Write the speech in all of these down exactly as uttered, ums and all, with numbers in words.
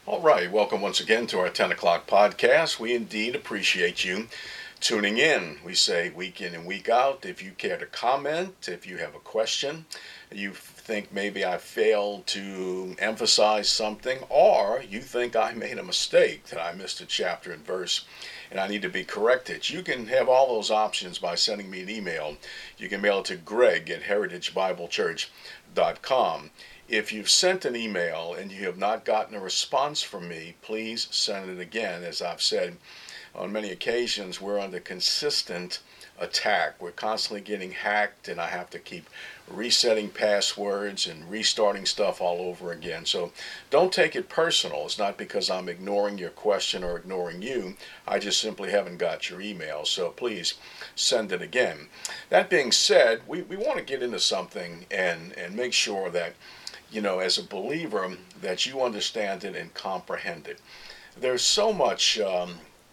All right, welcome once again to our ten o'clock podcast. We indeed appreciate you tuning in. We say week in and week out. If you care to comment, if you have a question, you think maybe I failed to emphasize something, or you think I made a mistake, that I missed a chapter and verse and I need to be corrected, you can have all those options by sending me an email. You can mail it to Greg at heritage bible church dot com. If you've sent an email and you have not gotten a response from me, please send it again. As I've said on many occasions, we're under consistent attack. We're constantly getting hacked, and I have to keep resetting passwords and restarting stuff all over again. So don't take it personal. It's not because I'm ignoring your question or ignoring you. I just simply haven't got your email. So please send it again. That being said, we, we want to get into something and, and make sure that, you know, as a believer, that you understand it and comprehend it. There's so much, um,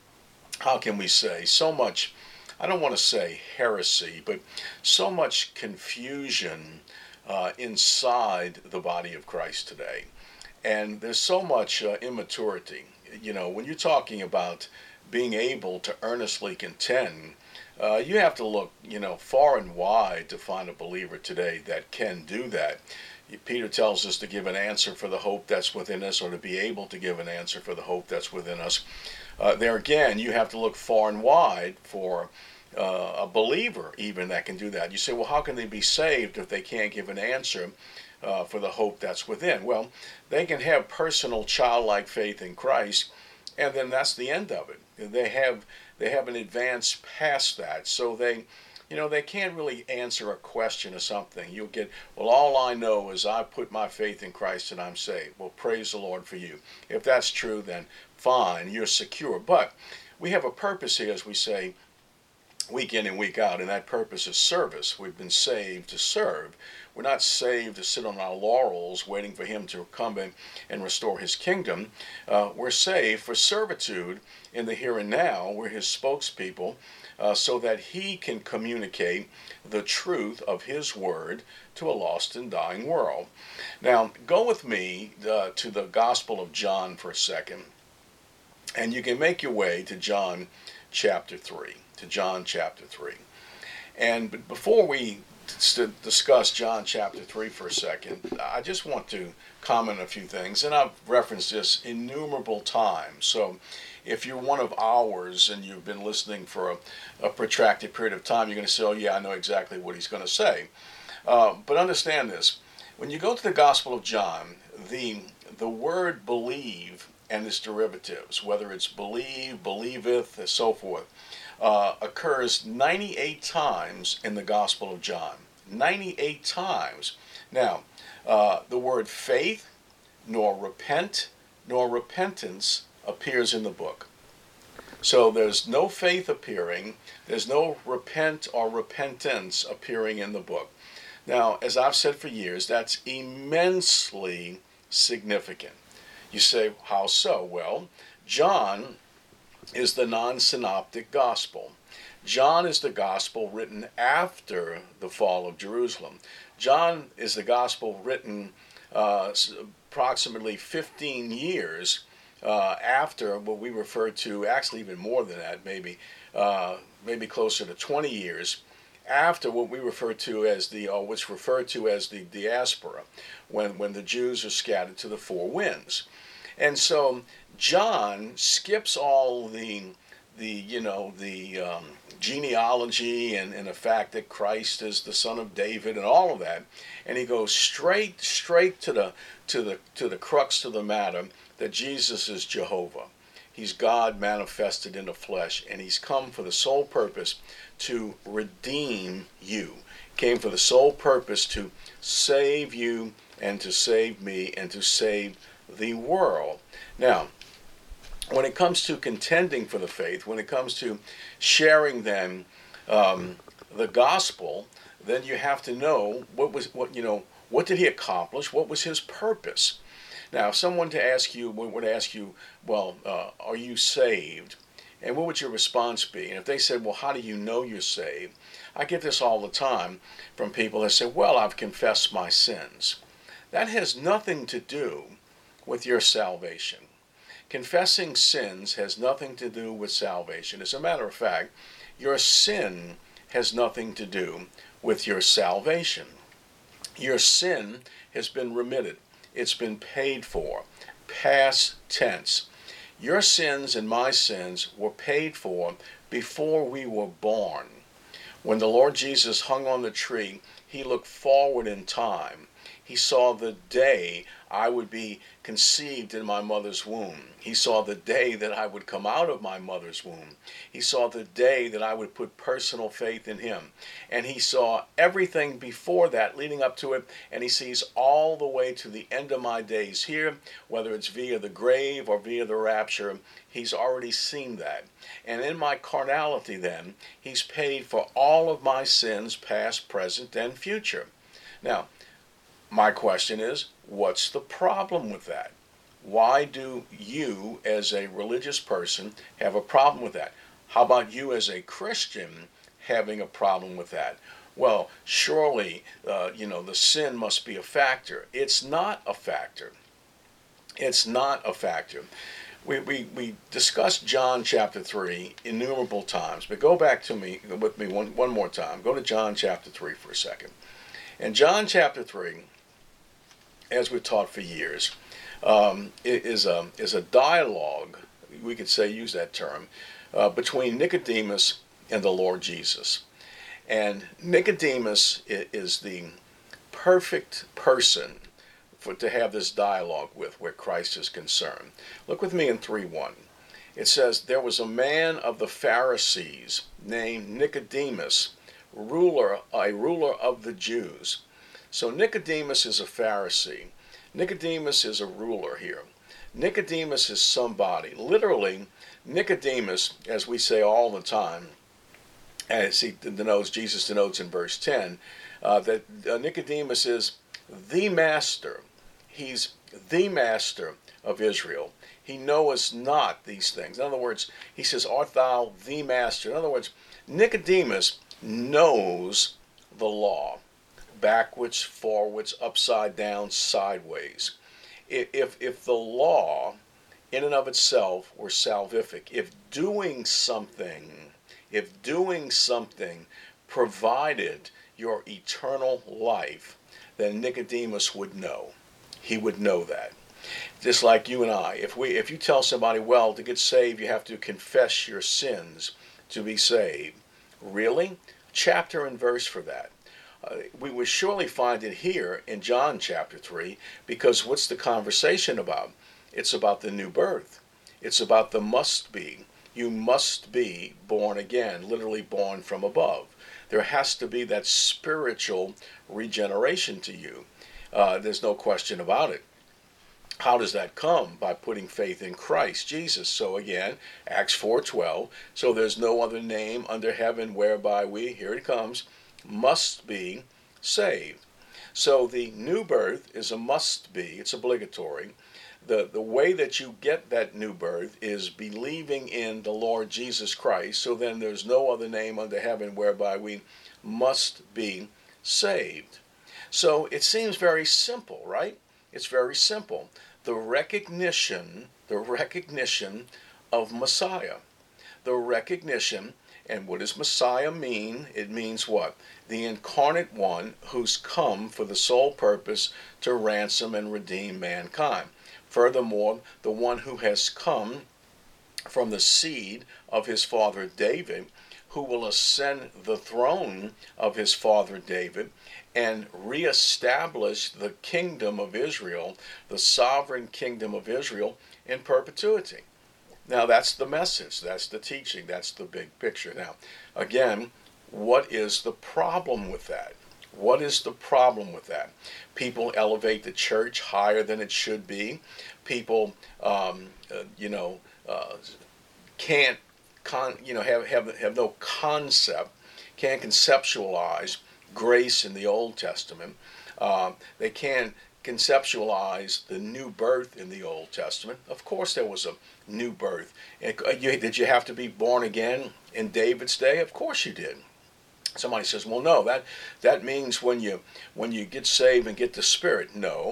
how can we say, so much, I don't want to say heresy, but so much confusion uh, inside the body of Christ today. And there's so much uh, immaturity. You know, when you're talking about being able to earnestly contend, uh, you have to look, you know, far and wide to find a believer today that can do that. Peter tells us to give an answer for the hope that's within us, or to be able to give an answer for the hope that's within us. Uh, there again, you have to look far and wide for uh, a believer even that can do that. You say, well, how can they be saved if they can't give an answer uh, for the hope that's within? Well, they can have personal childlike faith in Christ, and then that's the end of it. They have they haven't advanced past that, so they you know, they can't really answer a question or something. You'll get, well, all I know is I put my faith in Christ and I'm saved. Well, praise the Lord for you. If that's true, then fine, you're secure. But we have a purpose here, as we say, week in and week out, and that purpose is service. We've been saved to serve. We're not saved to sit on our laurels waiting for him to come in and restore his kingdom. Uh, we're saved for servitude in the here and now. We're his spokespeople uh, so that he can communicate the truth of his word to a lost and dying world. Now, go with me uh, to the Gospel of John for a second, and you can make your way to John chapter three. To John chapter three. And before we discuss John chapter three for a second, I just want to comment a few things, and I've referenced this innumerable times. So if you're one of ours and you've been listening for a, a protracted period of time, you're going to say, oh yeah, I know exactly what he's going to say. Uh, but understand this. When you go to the Gospel of John, the, the word believe and its derivatives, whether it's believe, believeth, and so forth, Uh, occurs ninety-eight times in the Gospel of John. ninety-eight times. Now, uh, the word faith, nor repent, nor repentance appears in the book. So there's no faith appearing, there's no repent or repentance appearing in the book. Now, as I've said for years, that's immensely significant. You say, how so? Well, John is the non-synoptic gospel. John is the gospel written after the fall of Jerusalem. John is the gospel written uh, approximately fifteen years uh, after what we refer to, actually even more than that, maybe uh, maybe closer to twenty years after what we refer to as the, or what's referred to as the diaspora, when, when the Jews are scattered to the four winds. And so John skips all the, the you know, the um, genealogy and, and the fact that Christ is the son of David and all of that, and he goes straight, straight to the to the to the crux to the matter that Jesus is Jehovah. He's God manifested in the flesh, and he's come for the sole purpose to redeem you. He came for the sole purpose to save you and to save me and to save the world. Now, when it comes to contending for the faith, when it comes to sharing then um, the gospel, then you have to know what was what you know what did he accomplish? What was his purpose? Now, if someone to ask you would ask you, well, uh, are you saved? And what would your response be? And if they said, well, how do you know you're saved? I get this all the time from people that say, well, I've confessed my sins. That has nothing to do with your salvation. Confessing sins has nothing to do with salvation. As a matter of fact, your sin has nothing to do with your salvation. Your sin has been remitted. It's been paid for. Past tense. Your sins and my sins were paid for before we were born. When the Lord Jesus hung on the tree, he looked forward in time. He saw the day I would be conceived in my mother's womb. He saw the day that I would come out of my mother's womb. He saw the day that I would put personal faith in him. And he saw everything before that leading up to it, and he sees all the way to the end of my days here, whether it's via the grave or via the rapture. He's already seen that. And in my carnality then, he's paid for all of my sins, past, present, and future. Now, my question is, what's the problem with that? Why do you, as a religious person, have a problem with that? How about you, as a Christian, having a problem with that? Well, surely, uh, you know, the sin must be a factor. It's not a factor. It's not a factor. We, we, we discussed John chapter three innumerable times, but go back to me with me one, one more time. Go to John chapter three for a second. In John chapter three, as we've taught for years, um, it is a is a dialogue, we could say, use that term, uh, between Nicodemus and the Lord Jesus. And Nicodemus is the perfect person for to have this dialogue with, where Christ is concerned. Look with me in three one. It says, there was a man of the Pharisees named Nicodemus, ruler a ruler of the Jews. So Nicodemus is a Pharisee. Nicodemus is a ruler here. Nicodemus is somebody. Literally, Nicodemus, as we say all the time, as he denotes, Jesus denotes in verse ten, uh, that uh, Nicodemus is the master. He's the master of Israel. He knoweth not these things. In other words, he says, art thou the master? In other words, Nicodemus knows the law. Backwards, forwards, upside down, sideways. If, if the law in and of itself were salvific, if doing something, if doing something provided your eternal life, then Nicodemus would know. He would know that. Just like you and I. If we, if you tell somebody, well, to get saved, you have to confess your sins to be saved. Really? Chapter and verse for that. Uh, we would surely find it here in John chapter three, because what's the conversation about? It's about the new birth. It's about the must be. You must be born again, literally born from above. There has to be that spiritual regeneration to you. Uh, there's no question about it. How does that come? By putting faith in Christ Jesus. So again, Acts four twelve, so there's no other name under heaven whereby we, here it comes, must be saved. So the new birth is a must be. It's obligatory. The, the way that you get that new birth is believing in the Lord Jesus Christ. So then there's no other name under heaven whereby we must be saved. So it seems very simple, right? It's very simple. The recognition, the recognition of Messiah. The recognition. And what does Messiah mean? It means what? The incarnate one who's come for the sole purpose to ransom and redeem mankind. Furthermore, the one who has come from the seed of his father David, who will ascend the throne of his father David and reestablish the kingdom of Israel, the sovereign kingdom of Israel, in perpetuity. Now that's the message, that's the teaching, that's the big picture. Now, again, what is the problem with that? What is the problem with that? People elevate the church higher than it should be. People, um, uh, you know, uh, can't, con- you know, have, have have no concept, can't conceptualize grace in the Old Testament. Uh, they can't conceptualize the new birth in the Old Testament. Of course there was a new birth. Did you have to be born again in David's day? Of course you did. Somebody says, well, no, that that means when you when you get saved and get the Spirit. No,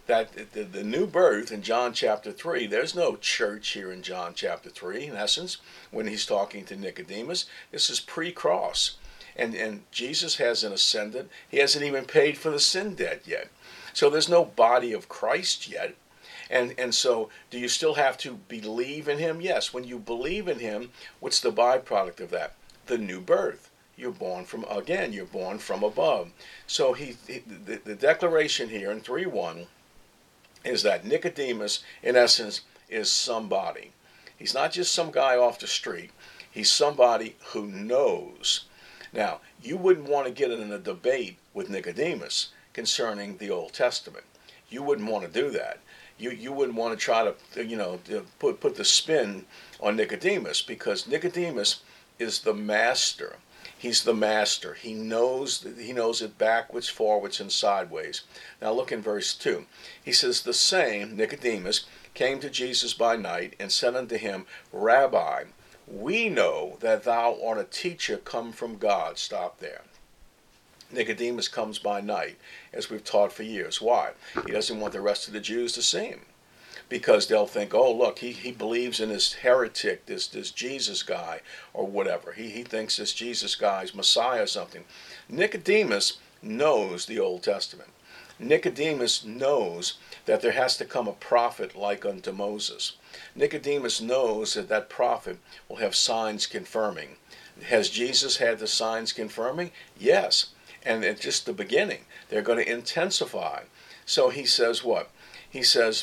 that the, the new birth in John chapter three, there's no church here in John chapter three, in essence, when he's talking to Nicodemus. This is pre-cross. And, and Jesus hasn't ascended. He hasn't even paid for the sin debt yet. So there's no body of Christ yet. And, and so do you still have to believe in him? Yes. When you believe in him, what's the byproduct of that? The new birth. You're born from, again, you're born from above. So he, he the, the declaration here in three one is that Nicodemus, in essence, is somebody. He's not just some guy off the street. He's somebody who knows. Now, you wouldn't want to get in a debate with Nicodemus concerning the Old Testament. You wouldn't want to do that. You you wouldn't want to try to, you know, put put the spin on Nicodemus, because Nicodemus is the master. He's the master. He knows he knows it backwards, forwards, and sideways. Now look in verse two. He says, "The same, Nicodemus, came to Jesus by night and said unto him, Rabbi, we know that thou art a teacher come from God." Stop there. Nicodemus comes by night, as we've taught for years. Why? He doesn't want the rest of the Jews to see him, because they'll think, oh, look, he, he believes in this heretic, this this Jesus guy, or whatever. He, he thinks this Jesus guy's Messiah or something. Nicodemus knows the Old Testament. Nicodemus knows that there has to come a prophet like unto Moses. Nicodemus knows that that prophet will have signs confirming. Has Jesus had the signs confirming? Yes. And it's just the beginning. They're going to intensify. So he says what? He says,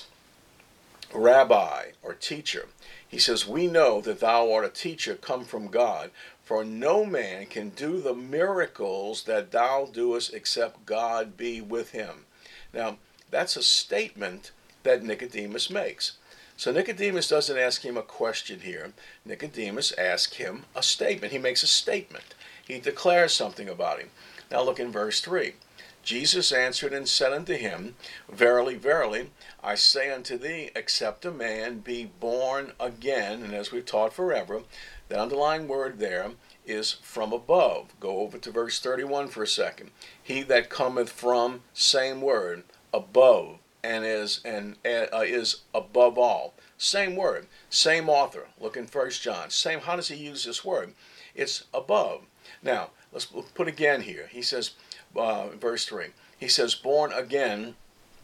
Rabbi, or teacher. He says, we know that thou art a teacher come from God, for no man can do the miracles that thou doest except God be with him. Now, that's a statement that Nicodemus makes. So Nicodemus doesn't ask him a question here. Nicodemus asks him a statement. He makes a statement. He declares something about him. Now look in verse three. Jesus answered and said unto him, Verily, verily, I say unto thee, except a man be born again, and as we've taught forever, the underlying word there is from above. Go over to verse thirty-one for a second. He that cometh from, same word, above, and is and uh, is above all. Same word, same author. Look in First John. Same. How does he use this word? It's above. Now let's put again here. He says, uh, verse three. He says, born again,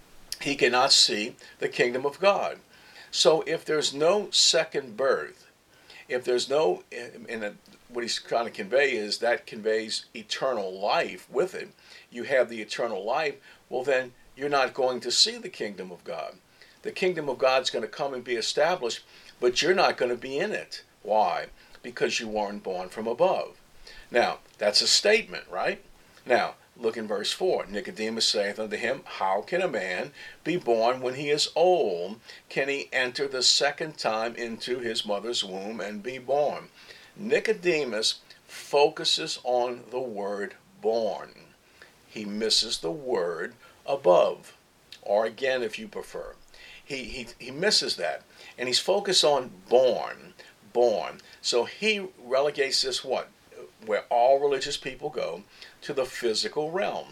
he cannot see the kingdom of God. So if there's no second birth, if there's no, in a, what he's trying to convey is that conveys eternal life with it. You have the eternal life. Well, then you're not going to see the kingdom of God. The kingdom of God's going to come and be established, but you're not going to be in it. Why? Because you weren't born from above. Now, that's a statement, right? Now, look in verse four. Nicodemus saith unto him, How can a man be born when he is old? Can he enter the second time into his mother's womb and be born? Nicodemus focuses on the word born. He misses the word above, or again if you prefer. He, he, he misses that, and he's focused on born, born. So he relegates this what? Where all religious people go, to the physical realm.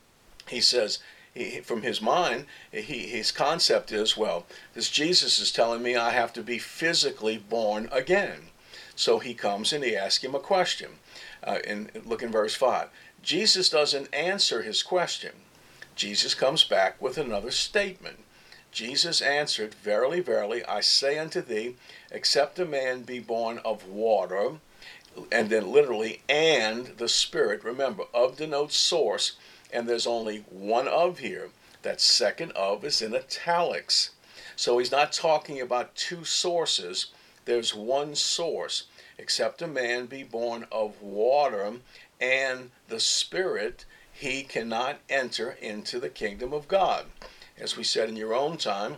He says, he, from his mind, he, his concept is, well, this Jesus is telling me I have to be physically born again. So he comes and he asks him a question. Uh, and look in verse five. Jesus doesn't answer his question. Jesus comes back with another statement. Jesus answered, Verily, verily, I say unto thee, except a man be born of water, and then literally, and the Spirit. Remember, of denotes source, and there's only one of here. That second of is in italics. So he's not talking about two sources. There's one source. Except a man be born of water and the Spirit, he cannot enter into the kingdom of God. As we said in your own time,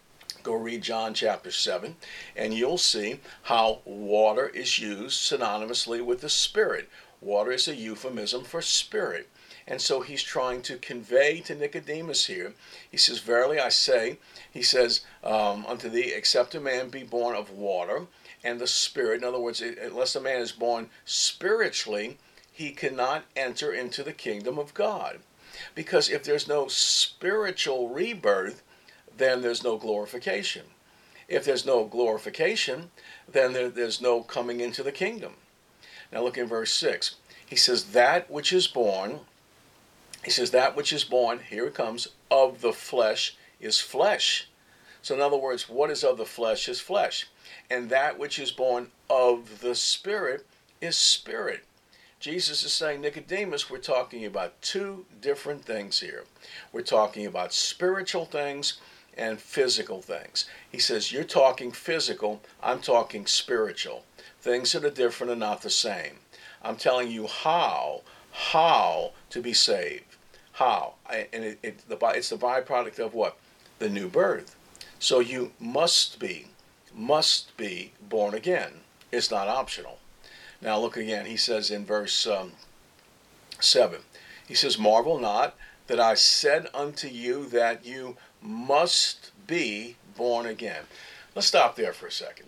go read John chapter seven, and you'll see how water is used synonymously with the Spirit. Water is a euphemism for spirit. And so he's trying to convey to Nicodemus here. He says, Verily I say, he says, um, unto thee, except a man be born of water and the Spirit. In other words, unless a man is born spiritually, he cannot enter into the kingdom of God. Because if there's no spiritual rebirth, then there's no glorification. If there's no glorification, then there, there's no coming into the kingdom. Now look in verse six. He says, that which is born, he says, that which is born, here it comes, of the flesh is flesh. So in other words, what is of the flesh is flesh. And that which is born of the Spirit is spirit. Jesus is saying, Nicodemus, we're talking about two different things here. We're talking about spiritual things and physical things. He says, you're talking physical, I'm talking spiritual. Things that are different are not the same. I'm telling you how, how to be saved. How? And it, it, the, it's the byproduct of what? The new birth. So you must be, must be born again. It's not optional. Now look again, he says in verse um, seven, he says, marvel not that I said unto you that you must be born again. Let's stop there for a second.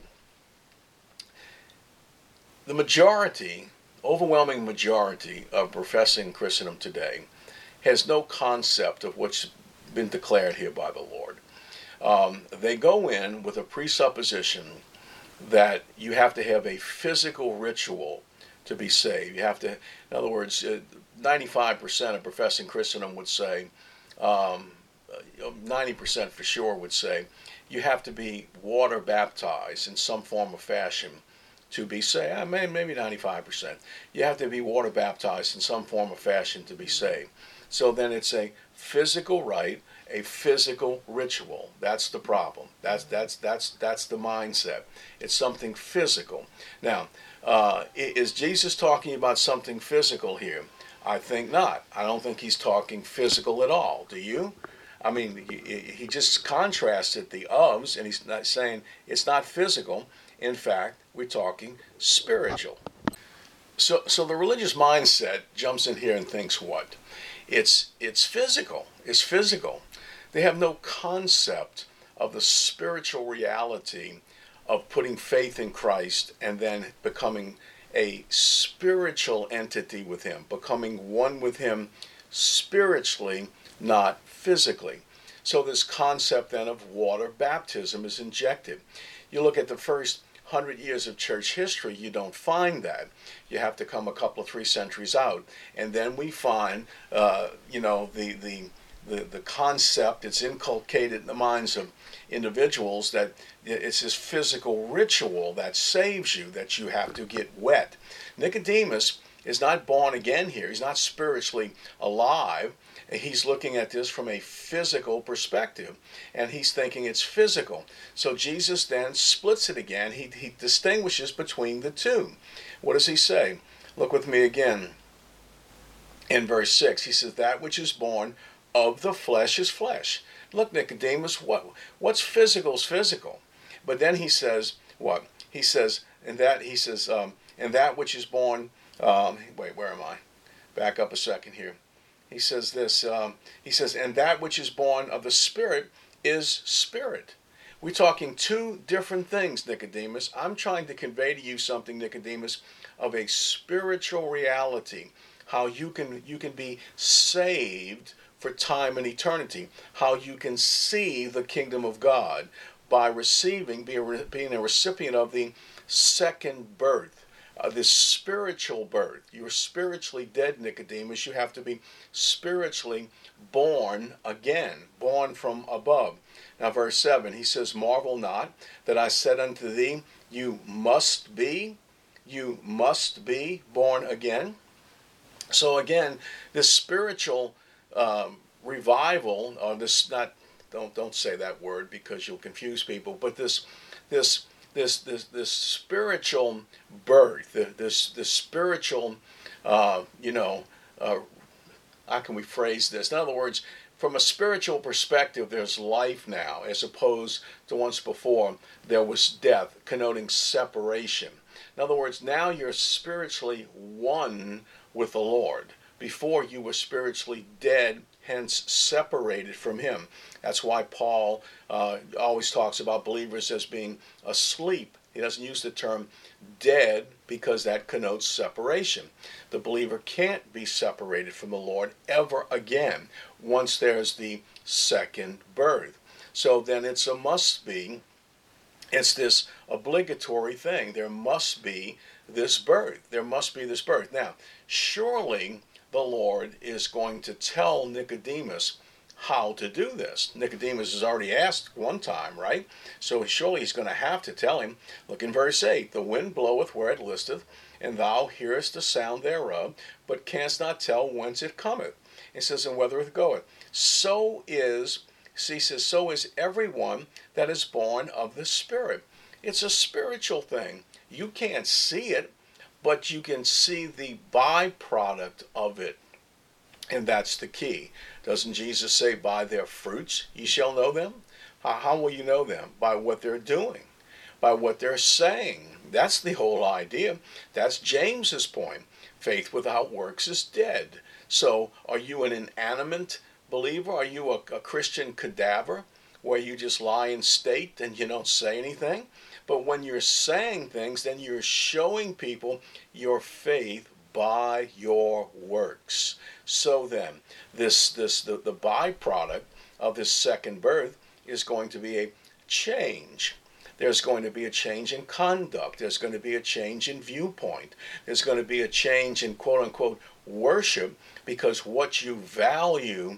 The majority, overwhelming majority of professing Christendom today has no concept of what's been declared here by the Lord. Um, they go in with a presupposition that you have to have a physical ritual to be saved. You have to, in other words, uh, ninety-five percent of professing Christendom would say, um, ninety percent for sure would say, you have to be water baptized in some form or fashion to be saved. Uh, maybe ninety-five percent. You have to be water baptized in some form or fashion to be saved. So then it's a physical rite, a physical ritual. That's the problem. That's that's that's that's the mindset. It's something physical. Now, uh, is Jesus talking about something physical here? I think not. I don't think he's talking physical at all. Do you? I mean, he, he just contrasted the ofs, and he's not saying it's not physical. In fact, we're talking spiritual. So, so the religious mindset jumps in here and thinks what? It's it's physical. It's physical. They have no concept of the spiritual reality of putting faith in Christ and then becoming a spiritual entity with him, becoming one with him spiritually, not physically. So this concept then of water baptism is injected. You look at the first hundred years of church history, you don't find that. You have to come a couple of three centuries out, and then we find, uh, you know, the the the the concept. It's inculcated in the minds of individuals that it's this physical ritual that saves you, that you have to get wet. Nicodemus is not born again here. He's not spiritually alive. He's looking at this from a physical perspective, and he's thinking it's physical. So Jesus then splits it again. He, he distinguishes between the two. What does he say? Look with me again in verse six. He says, that which is born of the flesh is flesh. Look, Nicodemus, what what's physical is physical. But then he says, what? He says, and that, he says, um, and that which is born, um, wait, where am I? Back up a second here. He says this, um, he says, and that which is born of the Spirit is spirit. We're talking two different things, Nicodemus. I'm trying to convey to you something, Nicodemus, of a spiritual reality, how you can you can be saved for time and eternity, how you can see the kingdom of God by receiving, being a recipient of the second birth. Uh, this spiritual birth. You're spiritually dead, Nicodemus. You have to be spiritually born again, born from above. Now, verse seven, he says, marvel not that I said unto thee, you must be, you must be born again. So again, this spiritual um, revival, or this not, don't don't say that word because you'll confuse people, but this this This, this this spiritual birth, this this spiritual, uh, you know, uh, how can we phrase this? In other words, from a spiritual perspective, there's life now, as opposed to once before there was death, connoting separation. In other words, now you're spiritually one with the Lord. Before, you were spiritually dead, hence separated from him. That's why Paul uh, always talks about believers as being asleep. He doesn't use the term dead because that connotes separation. The believer can't be separated from the Lord ever again once there's the second birth. So then it's a must be. It's this obligatory thing. There must be this birth. There must be this birth. Now, surely the Lord is going to tell Nicodemus how to do this. Nicodemus has already asked one time, right? So surely he's going to have to tell him. Look in verse eight. The wind bloweth where it listeth, and thou hearest the sound thereof, but canst not tell whence it cometh. It says, and whither it goeth. So is, see, he says, so is everyone that is born of the Spirit. It's a spiritual thing. You can't see it, but you can see the byproduct of it. And that's the key. Doesn't Jesus say, by their fruits ye shall know them? How, how will you know them? By what they're doing, by what they're saying. That's the whole idea. That's James's point. Faith without works is dead. So are you an inanimate believer? Are you a, a Christian cadaver where you just lie in state and you don't say anything? But when you're saying things, then you're showing people your faith by your works. So then, this this the, the byproduct of this second birth is going to be a change. There's going to be a change in conduct. There's going to be a change in viewpoint. There's going to be a change in quote unquote worship, because what you value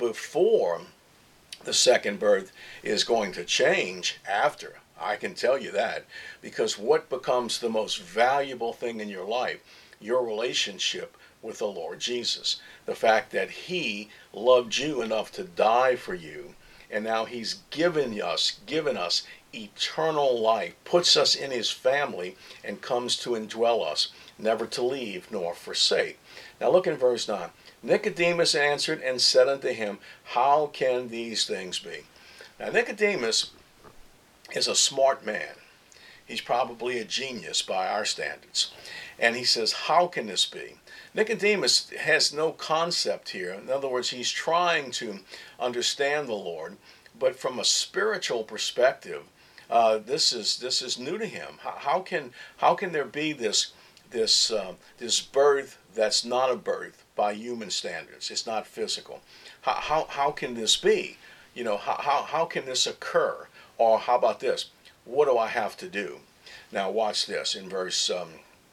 before the second birth is going to change after. I can tell you that, because what becomes the most valuable thing in your life? Your relationship with the Lord Jesus. The fact that He loved you enough to die for you, and now He's given us, given us eternal life, puts us in His family, and comes to indwell us, never to leave nor forsake. Now look in verse nine. Nicodemus answered and said unto him, how can these things be? Now Nicodemus is a smart man. He's probably a genius by our standards. And he says, how can this be? Nicodemus has no concept here. In other words, he's trying to understand the Lord, but from a spiritual perspective, uh, this is this is new to him. How, how can how can there be this this uh, this birth that's not a birth by human standards? It's not physical. How how, how can this be? You know, how, how how can this occur? Or how about this? What do I have to do? Now watch this in verse um,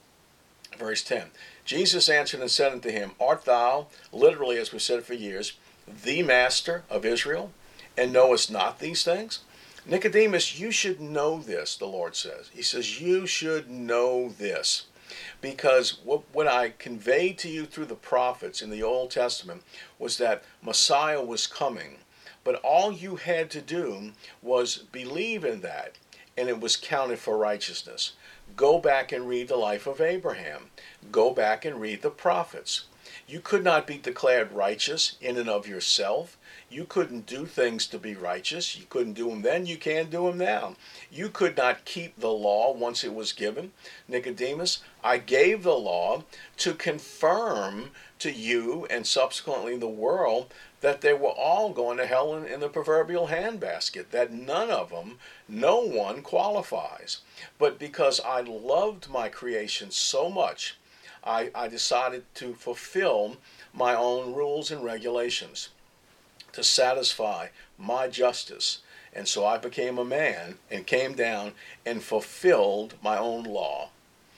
verse ten. Jesus answered and said unto him, art thou, literally as we said for years, the master of Israel, and knowest not these things? Nicodemus, you should know this, the Lord says. He says, you should know this. Because what, what I conveyed to you through the prophets in the Old Testament was that Messiah was coming. But all you had to do was believe in that, and it was counted for righteousness. Go back and read the life of Abraham. Go back and read the prophets. You could not be declared righteous in and of yourself. You couldn't do things to be righteous. You couldn't do them then. You can't do them now. You could not keep the law once it was given. Nicodemus, I gave the law to confirm to you and subsequently the world that they were all going to hell in, in the proverbial handbasket, that none of them, no one qualifies. But because I loved my creation so much, I, I decided to fulfill my own rules and regulations to satisfy my justice. And so I became a man and came down and fulfilled my own law.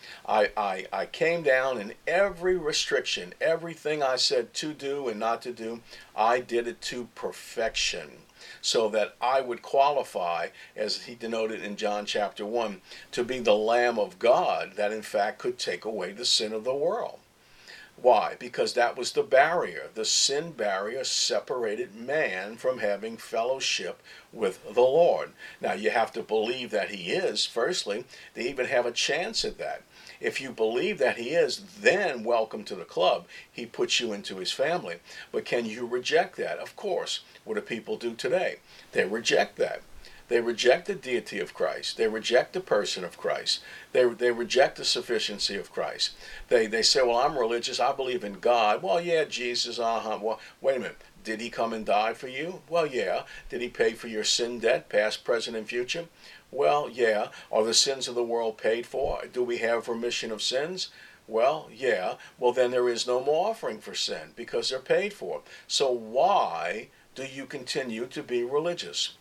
I, I, I came down, and every restriction, everything I said to do and not to do, I did it to perfection, so that I would qualify, as he denoted in John chapter one, to be the Lamb of God that in fact could take away the sin of the world. Why? Because that was the barrier. The sin barrier separated man from having fellowship with the Lord. Now you have to believe that he is, firstly, to even have a chance at that. If you believe that he is, then welcome to the club. He puts you into his family. But can you reject that? Of course. What do people do today? They reject that. They reject the deity of Christ. They reject the person of Christ. They, they reject the sufficiency of Christ. They, they say, well, I'm religious. I believe in God. Well, yeah, Jesus, uh-huh. Well, wait a minute. Did he come and die for you? Well, yeah. Did he pay for your sin debt, past, present, and future? Well, yeah. Are the sins of the world paid for? Do we have remission of sins? Well, yeah. Well, then there is no more offering for sin because they're paid for. So why do you continue to be religious?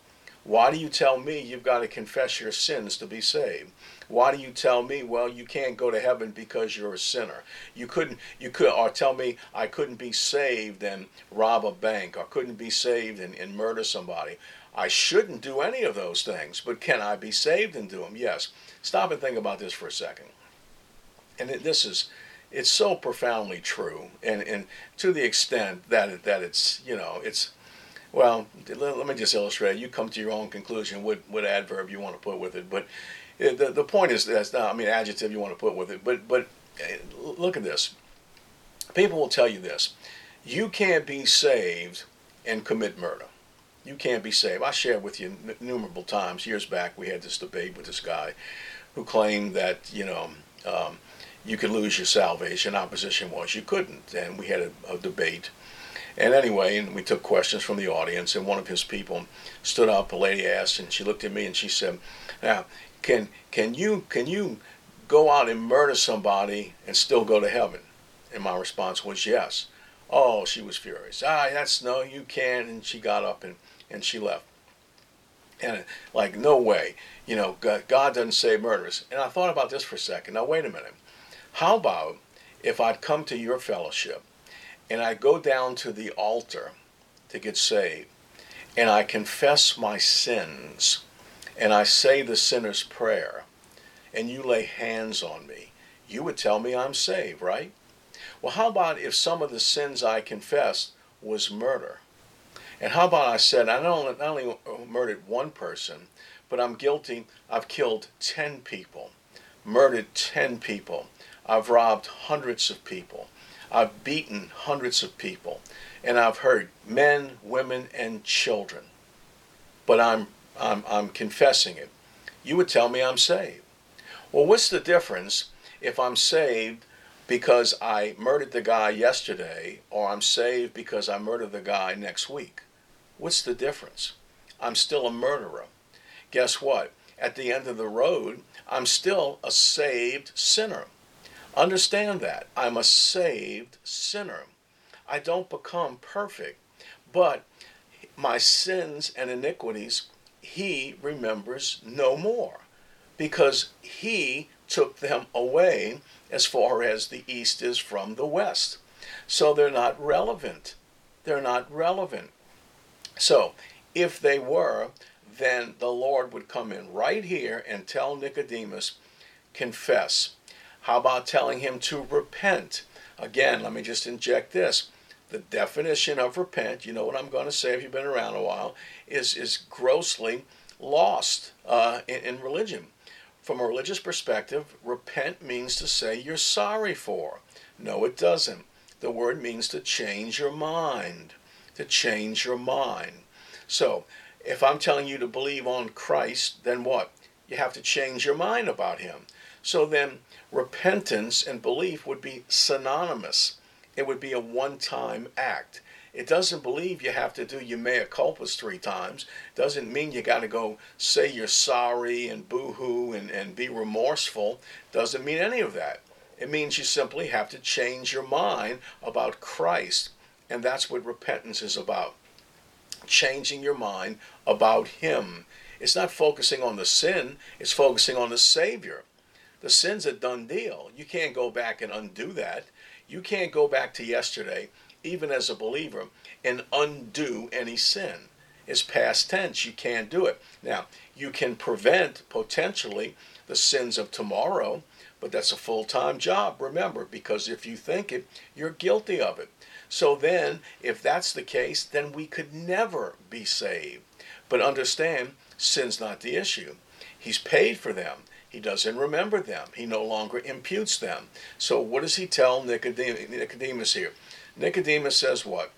Why do you tell me you've got to confess your sins to be saved? Why do you tell me, well, you can't go to heaven because you're a sinner? You couldn't, you could, or tell me I couldn't be saved and rob a bank, or couldn't be saved and, and murder somebody. I shouldn't do any of those things, but can I be saved and do them? Yes. Stop and think about this for a second. And it, this is, it's so profoundly true, and, and to the extent that it, that it's, you know, it's, well, let, let me just illustrate. You come to your own conclusion what, what adverb you want to put with it, but the, the point is that's not, I mean, adjective you want to put with it, but, but look at this. People will tell you this. You can't be saved and commit murder. You can't be saved. I shared with you innumerable times, years back, we had this debate with this guy who claimed that, you know, um, you could lose your salvation. Opposition was you couldn't. And we had a, a debate. And anyway, and we took questions from the audience, and one of his people stood up, a lady asked, and she looked at me and she said, now, can can you can you go out and murder somebody and still go to heaven? And my response was yes. Oh, she was furious. Ah, that's no, you can't. And she got up and, and she left. And like, no way. You know, God, God doesn't save murderers. And I thought about this for a second. Now, wait a minute. How about if I'd come to your fellowship and I go down to the altar to get saved, and I confess my sins, and I say the sinner's prayer, and you lay hands on me, you would tell me I'm saved, right? Well, how about if some of the sins I confessed was murder? And how about I said, I not only murdered one person, but I'm guilty, I've killed ten people, murdered ten people, I've robbed hundreds of people, I've beaten hundreds of people, and I've hurt men, women, and children. But I'm, I'm, I'm confessing it. You would tell me I'm saved. Well, what's the difference if I'm saved because I murdered the guy yesterday, or I'm saved because I murdered the guy next week? What's the difference? I'm still a murderer. Guess what? At the end of the road, I'm still a saved sinner. Understand that. I'm a saved sinner. I don't become perfect, but my sins and iniquities, he remembers no more, because he took them away as far as the east is from the west. So they're not relevant. They're not relevant. So if they were, then the Lord would come in right here and tell Nicodemus, confess. How about telling him to repent? Again, let me just inject this. The definition of repent, you know what I'm going to say if you've been around a while, is, is grossly lost uh, in, in religion. From a religious perspective, repent means to say you're sorry for. No, it doesn't. The word means to change your mind. To change your mind. So, if I'm telling you to believe on Christ, then what? You have to change your mind about him. So then, repentance and belief would be synonymous. It would be a one-time act. It doesn't believe you have to do your mea culpas three times. Doesn't mean you got to go say you're sorry and boo-hoo and, and be remorseful. Doesn't mean any of that. It means you simply have to change your mind about Christ. And that's what repentance is about. Changing your mind about him. It's not focusing on the sin. It's focusing on the Savior. The sin's a done deal. You can't go back and undo that. You can't go back to yesterday, even as a believer, and undo any sin. It's past tense. You can't do it. Now, you can prevent, potentially, the sins of tomorrow, but that's a full-time job, remember, because if you think it, you're guilty of it. So then, if that's the case, then we could never be saved. But understand, sin's not the issue. He's paid for them. He doesn't remember them. He no longer imputes them. So what does he tell Nicodemus here? Nicodemus says what?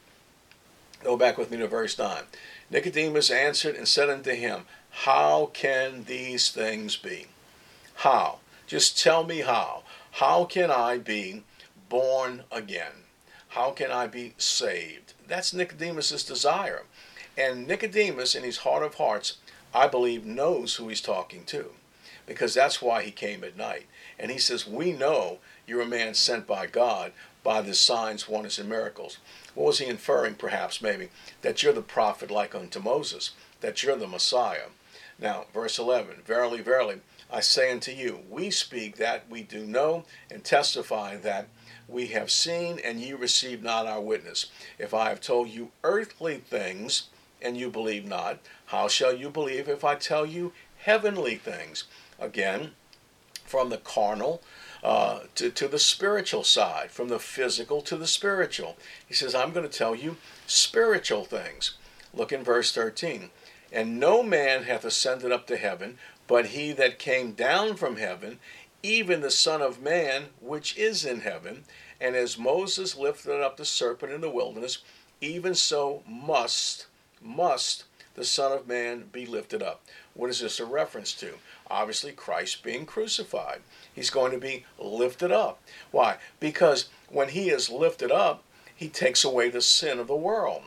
Go back with me to verse nine. Nicodemus answered and said unto him, how can these things be? How? Just tell me how. How can I be born again? How can I be saved? That's Nicodemus's desire. And Nicodemus, in his heart of hearts, I believe knows who he's talking to, because that's why he came at night. And he says, we know you're a man sent by God by the signs, wonders, and miracles. What was he inferring, perhaps, maybe? That you're the prophet like unto Moses. that you're the Messiah. Now, verse eleven, verily, verily, I say unto you, we speak that we do know, and testify that we have seen, and ye receive not our witness. If I have told you earthly things, and you believe not, how shall you believe if I tell you heavenly things? Again, from the carnal uh, to, to the spiritual side, from the physical to the spiritual. He says, I'm going to tell you spiritual things. Look in verse thirteen. And no man hath ascended up to heaven, but he that came down from heaven, even the Son of Man, which is in heaven. And as Moses lifted up the serpent in the wilderness, even so must, must the Son of Man be lifted up. What is this a reference to? Obviously, Christ being crucified. He's going to be lifted up. Why? Because when he is lifted up, he takes away the sin of the world.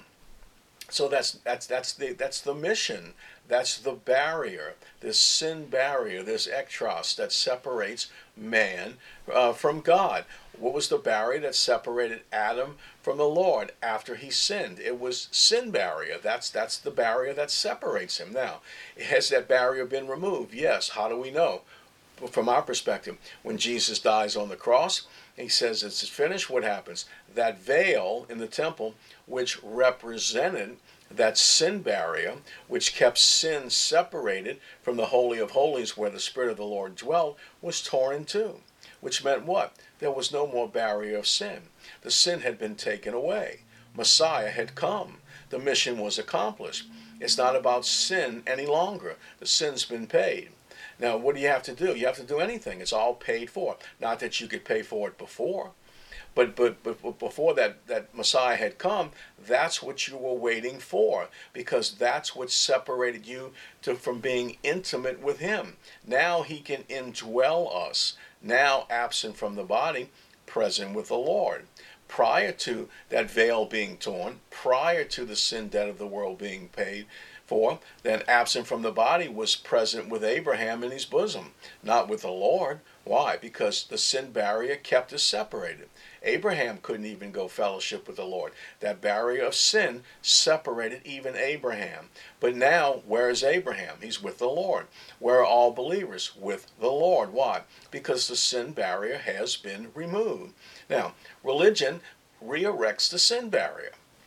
So that's that's that's the that's the mission. That's the barrier, this sin barrier, this ekros that separates man uh, from God. What was the barrier that separated Adam from the Lord after he sinned? It was sin barrier. That's that's the barrier that separates him. Now, has that barrier been removed? Yes. How do we know? From our perspective, when Jesus dies on the cross, he says it's finished. What happens? That veil in the temple, which represented that sin barrier, which kept sin separated from the Holy of Holies where the Spirit of the Lord dwelt, was torn in two. Which meant what? There was no more barrier of sin. The sin had been taken away. Messiah had come. The mission was accomplished. It's not about sin any longer. The sin's been paid. Now, what do you have to do? You have to do anything. It's all paid for. Not that you could pay for it before. But, but but before that, that Messiah had come, that's what you were waiting for, because that's what separated you to, from being intimate with him. Now he can indwell us, now absent from the body, present with the Lord. Prior to that veil being torn, prior to the sin debt of the world being paid for, then absent from the body was present with Abraham in his bosom, not with the Lord. Why? Because the sin barrier kept us separated. Abraham couldn't even go fellowship with the Lord. That barrier of sin separated even Abraham. But now, where is Abraham? He's with the Lord. Where are all believers? With the Lord. Why? Because the sin barrier has been removed. Now, religion re-erects the sin barrier.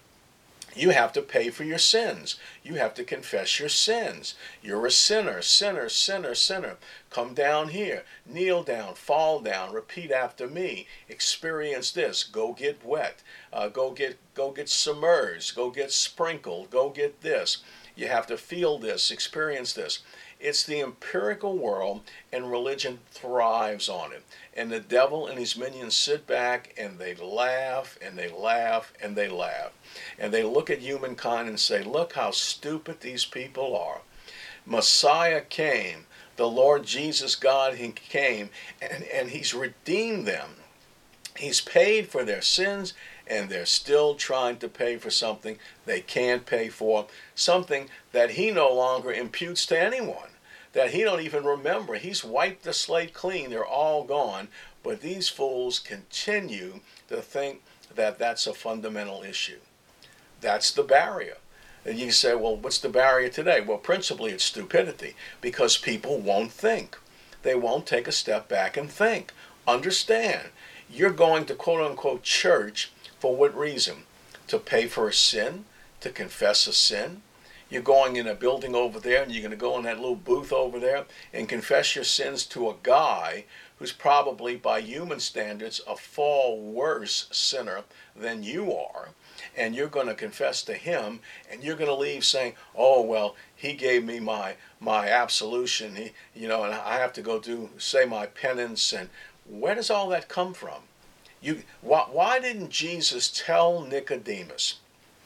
You have to pay for your sins. You have to confess your sins. You're a sinner, sinner, sinner, sinner. Come down here. Kneel down, fall down, repeat after me. Experience this. Go get wet. Uh, go get go get submerged. Go get sprinkled. Go get this. You have to feel this, experience this. It's the empirical world, and religion thrives on it. And the devil and his minions sit back and they laugh and they laugh and they laugh. And they look at humankind and say, look how stupid these people are. Messiah came. The Lord Jesus God, he came, and, and he's redeemed them. He's paid for their sins, and they're still trying to pay for something they can't pay for, something that he no longer imputes to anyone, that he don't even remember. He's wiped the slate clean. They're all gone. But these fools continue to think that that's a fundamental issue. That's the barrier. And you say, well, what's the barrier today? Well, principally it's stupidity, because people won't think. They won't take a step back and think. Understand, you're going to quote-unquote church for what reason? To pay for a sin? To confess a sin? You're going in a building over there, and you're going to go in that little booth over there and confess your sins to a guy who's probably, by human standards, a far worse sinner than you are. And you're going to confess to him, and you're going to leave saying, oh, well, he gave me my my absolution, he, you know, and I have to go do, say my penance. And where does all that come from? You, why, why didn't Jesus tell Nicodemus?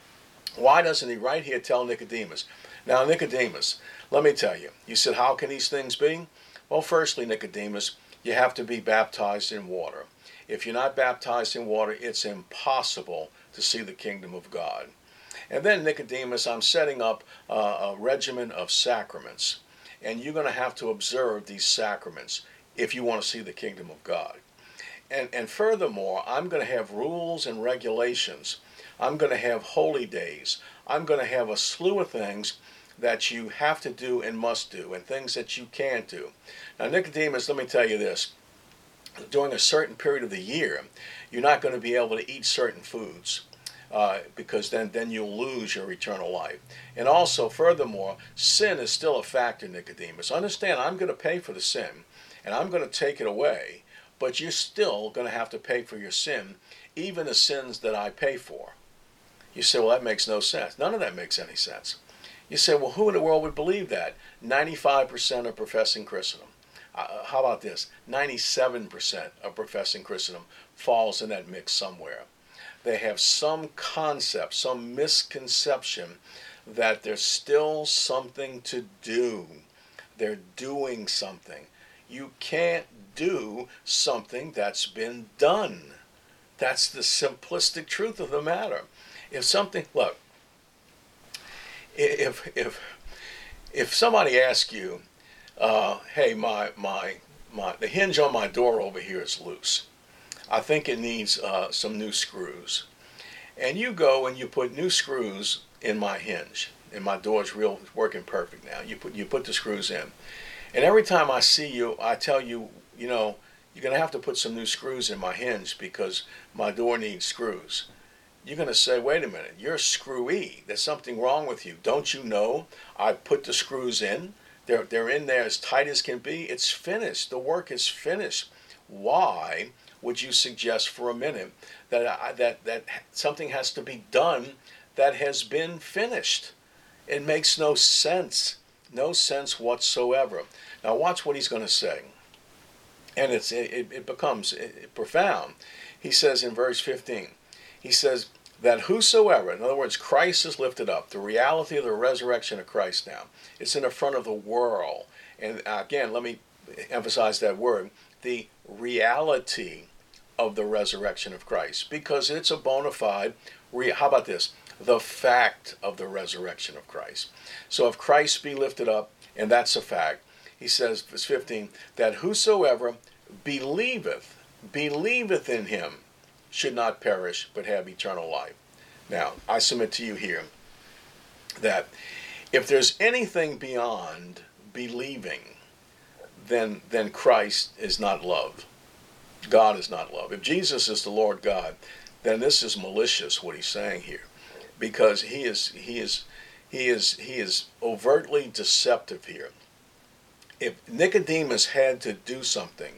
Why doesn't he right here tell Nicodemus? Now, Nicodemus, let me tell you, you said, how can these things be? Well, firstly, Nicodemus, you have to be baptized in water. If you're not baptized in water, it's impossible to see the kingdom of God. And then, Nicodemus, I'm setting up uh, a regimen of sacraments. And you're going to have to observe these sacraments if you want to see the kingdom of God. And, and furthermore, I'm going to have rules and regulations. I'm going to have holy days. I'm going to have a slew of things that you have to do and must do, and things that you can't do. Now, Nicodemus, let me tell you this. During a certain period of the year, you're not going to be able to eat certain foods. Uh, because then, then you'll lose your eternal life. And also, furthermore, sin is still a factor, Nicodemus. Understand, I'm going to pay for the sin, and I'm going to take it away, but you're still going to have to pay for your sin, even the sins that I pay for. You say, well, that makes no sense. None of that makes any sense. You say, well, who in the world would believe that? ninety-five percent of professing Christendom. Uh, how about this? ninety-seven percent of professing Christendom falls in that mix somewhere. They have some concept, some misconception that there's still something to do. They're doing something. You can't do something that's been done. That's the simplistic truth of the matter. If something, look, if if if somebody asks you, uh, hey, my my my the hinge on my door over here is loose. I think it needs uh, some new screws. And you go and you put new screws in my hinge. And my door's real working perfect now. You put you put the screws in. And every time I see you, I tell you, you know, you're going to have to put some new screws in my hinge because my door needs screws. You're going to say, wait a minute, you're screwy. There's something wrong with you. Don't you know I put the screws in? They're, they're in there as tight as can be. It's finished. The work is finished. Why would you suggest for a minute that I, that that something has to be done that has been finished? It makes no sense, no sense whatsoever. Now watch what he's going to say, and it's it, it becomes profound. He says in verse fifteen, he says that whosoever, in other words, Christ is lifted up. The reality of the resurrection of Christ now, it's in the front of the world. And again, let me emphasize that word, the reality of the resurrection of Christ, because it's a bona fide, how about this, the fact of the resurrection of Christ. So if Christ be lifted up, and that's a fact, he says, verse fifteen, that whosoever believeth, believeth in him, should not perish, but have eternal life. Now, I submit to you here that if there's anything beyond believing, then then Christ is not love. God is not love. If Jesus is the Lord God, then this is malicious what he's saying here, because he is he is he is he is overtly deceptive here. If Nicodemus had to do something,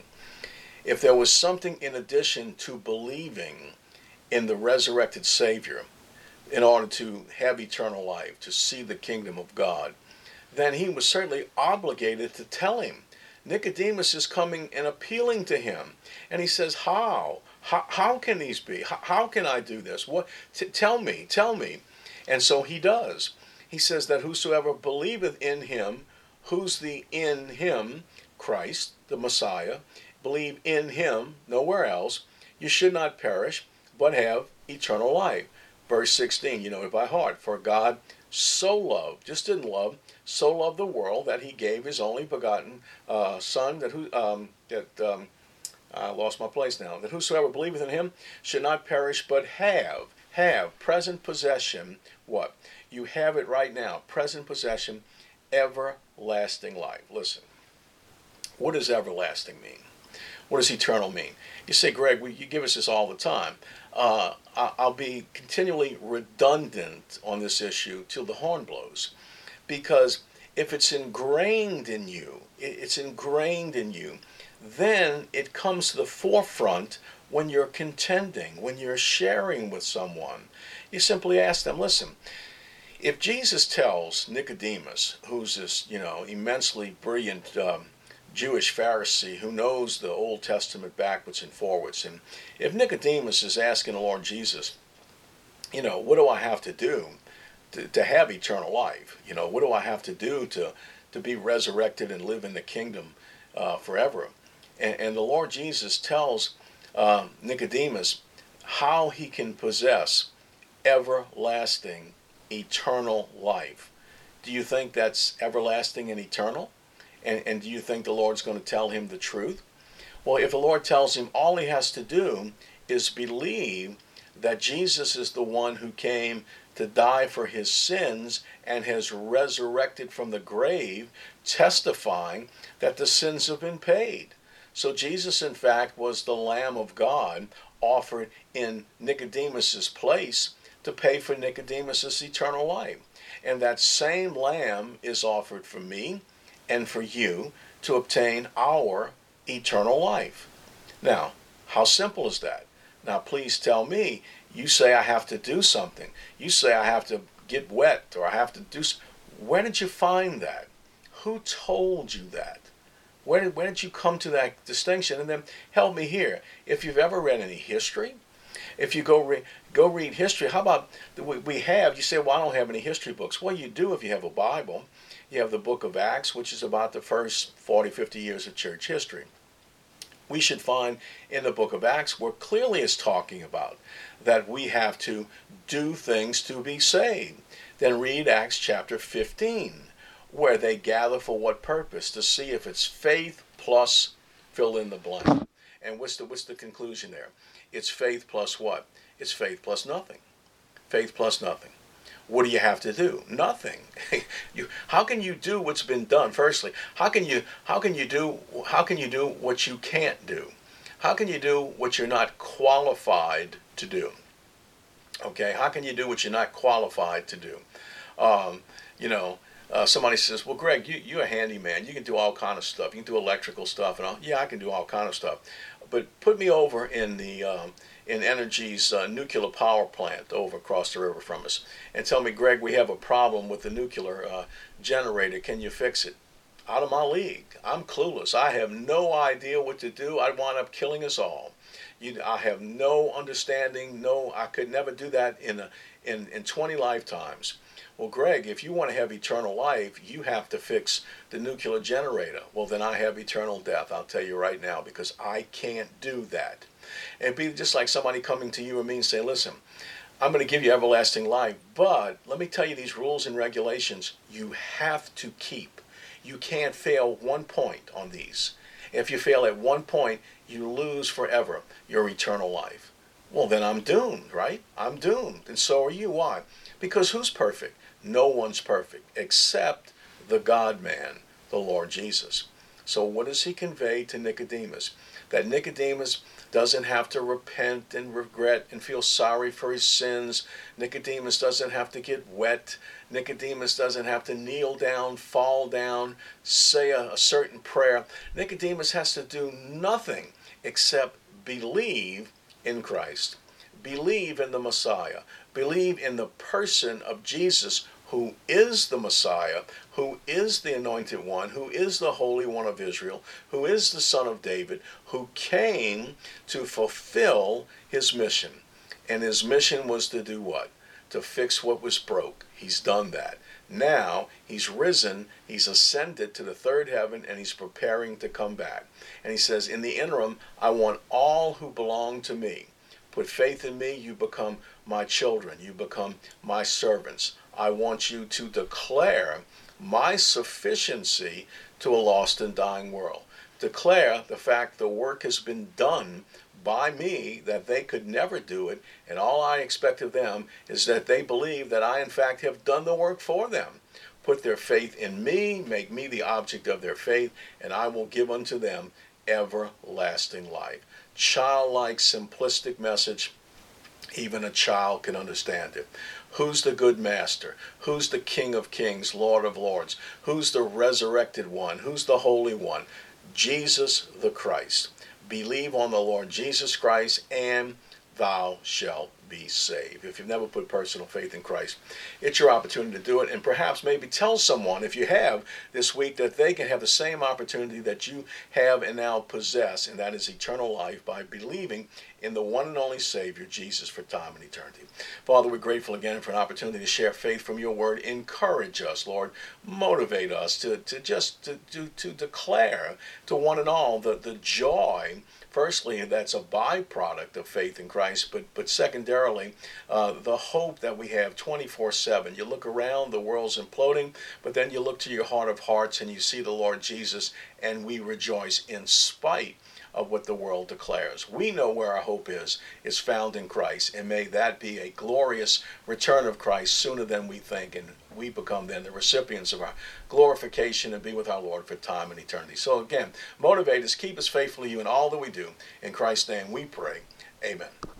if there was something in addition to believing in the resurrected Savior in order to have eternal life, to see the kingdom of God, then he was certainly obligated to tell him. Nicodemus is coming and appealing to him, and he says, how? How, how can these be? How, how can I do this? What? T- tell me, tell me. And so he does. He says that whosoever believeth in him, who's the in him? Christ, the Messiah. Believe in him, nowhere else. You should not perish, but have eternal life. Verse sixteen, you know it by heart. For God so loved, just didn't love, so loved the world that he gave his only begotten uh, Son, that who um, that um, I lost my place now, that whosoever believeth in him should not perish, but have, have, present possession, what? You have it right now, present possession, everlasting life. Listen, what does everlasting mean? What does eternal mean? You say, Greg, well, you give us this all the time. Uh, I'll be continually redundant on this issue till the horn blows. Because if it's ingrained in you, it's ingrained in you, then it comes to the forefront when you're contending, when you're sharing with someone. You simply ask them, listen, if Jesus tells Nicodemus, who's this, you know, immensely brilliant um, Jewish Pharisee who knows the Old Testament backwards and forwards, and if Nicodemus is asking the Lord Jesus, you know, what do I have to do to, to have eternal life? You know, what do I have to do to, to be resurrected and live in the kingdom uh, forever? And, and the Lord Jesus tells uh, Nicodemus how he can possess everlasting, eternal life. Do you think that's everlasting and eternal? And, and do you think the Lord's going to tell him the truth? Well, if the Lord tells him all he has to do is believe that Jesus is the one who came to die for his sins and has resurrected from the grave, testifying that the sins have been paid. So Jesus, in fact, was the Lamb of God offered in Nicodemus's place to pay for Nicodemus's eternal life. And that same Lamb is offered for me and for you to obtain our eternal life. Now, how simple is that? Now, please tell me, you say I have to do something. You say I have to get wet or I have to do. Where did you find that? Who told you that? Where did, where did you come to that distinction? And then help me here. If you've ever read any history, if you go, re, go read history, how about we, we have, you say, well, I don't have any history books. Well, you do if you have a Bible. You have the book of Acts, which is about the first forty, fifty years of church history. We should find in the book of Acts where clearly it's talking about that we have to do things to be saved. Then read Acts chapter fifteen, where they gather for what purpose? To see if it's faith plus fill in the blank. And what's the, what's the conclusion there? It's faith plus what? It's faith plus nothing. Faith plus nothing. What do you have to do? Nothing. you, how can you do what's been done? Firstly, how can you how can you do how can you do what you can't do? How can you do what you're not qualified to do? Okay, how can you do what you're not qualified to do? Um, you know, uh, somebody says, "Well, Greg, you you're a handyman. You can do all kind of stuff. You can do electrical stuff and all." Yeah, I can do all kind of stuff, but put me over in the um, in Energy's uh, nuclear power plant over across the river from us, and tell me, Greg, we have a problem with the nuclear uh, generator. Can you fix it? Out of my league. I'm clueless. I have no idea what to do. I'd wind up killing us all. You, I have no understanding. No, I could never do that in a, in in twenty lifetimes. Well, Greg, if you want to have eternal life, you have to fix the nuclear generator. Well, then I have eternal death. I'll tell you right now, because I can't do that. It'd be just like somebody coming to you and me and saying, listen, I'm going to give you everlasting life, but let me tell you these rules and regulations you have to keep. You can't fail one point on these. If you fail at one point, you lose forever your eternal life. Well, then I'm doomed, right? I'm doomed. And so are you. Why? Because who's perfect? No one's perfect except the God-man, the Lord Jesus. So what does he convey to Nicodemus? That Nicodemus doesn't have to repent and regret and feel sorry for his sins. Nicodemus doesn't have to get wet. Nicodemus doesn't have to kneel down, fall down, say a, a certain prayer. Nicodemus has to do nothing except believe in Christ. Believe in the Messiah. Believe in the person of Jesus, who is the Messiah, who is the Anointed One, who is the Holy One of Israel, who is the Son of David, who came to fulfill his mission. And his mission was to do what? To fix what was broke. He's done that. Now he's risen, he's ascended to the third heaven, and he's preparing to come back. And he says, in the interim, I want all who belong to me. Put faith in me, you become my children, you become my servants. I want you to declare my sufficiency to a lost and dying world. Declare the fact the work has been done by me, that they could never do it, and all I expect of them is that they believe that I in fact have done the work for them. Put their faith in me, make me the object of their faith, and I will give unto them everlasting life. Childlike, simplistic message. Even a child can understand it. Who's the good master? Who's the King of Kings, Lord of Lords? Who's the resurrected one? Who's the Holy One? Jesus the Christ. Believe on the Lord Jesus Christ, and thou shalt be saved. If you've never put personal faith in Christ, it's your opportunity to do it, and perhaps maybe tell someone, if you have, this week, that they can have the same opportunity that you have and now possess, and that is eternal life by believing in the one and only Savior, Jesus, for time and eternity. Father, we're grateful again for an opportunity to share faith from your word. Encourage us, Lord. Motivate us to, to just to, to, to declare to one and all the, the joy, firstly, that's a byproduct of faith in Christ, but, but secondarily, primarily uh, the hope that we have twenty-four seven. You look around, the world's imploding, but then you look to your heart of hearts and you see the Lord Jesus, and we rejoice in spite of what the world declares. We know where our hope is, is found in Christ, and may that be a glorious return of Christ sooner than we think, and we become then the recipients of our glorification and be with our Lord for time and eternity. So again, motivate us, keep us faithful to you in all that we do. In Christ's name we pray. Amen.